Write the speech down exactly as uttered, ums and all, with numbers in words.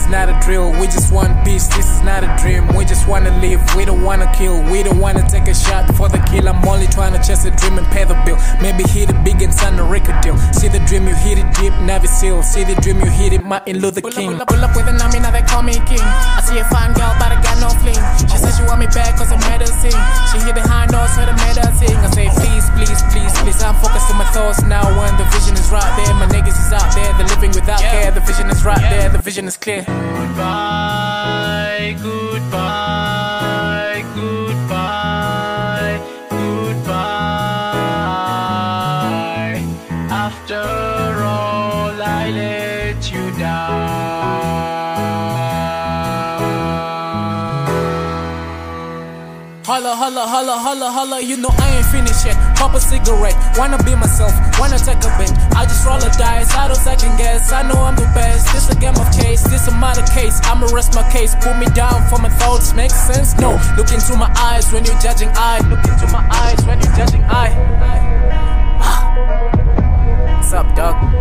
is not a drill. We just want peace, this is not a dream. We just wanna live, we don't wanna kill. We don't wanna take a shot for the kill. I'm only trying to chase a dream and pay the bill. Maybe hit it big and sign a record deal. See the dream, you hit it deep, Navy SEAL. See the dream, you hit it, Martin Luther King. Pull up, pull up, pull up with an army, now they call me king. I see a fine girl, but I got no fling. She said she want me back cause I made her sing. She hit behind us with a made her sing. I say please, please, please, please. I'm focused on my thoughts now when the vision is right there. My niggas is out there, they're living without care. The vision is right there, the vision is clear. Goodbye, goodbye, goodbye, goodbye. After all, I let you down. Holla, holla, holla, holla, holla, you know I ain't finished yet. Pop a cigarette, wanna be myself, wanna take a bet. I just roll a dice, I don't second guess. I know I'm the best, this a game of chase, this a murder case. I'ma rest my case, put me down for my thoughts, make sense? No, look into my eyes when you're judging I. Look into my eyes when you're judging I. What's up, dog?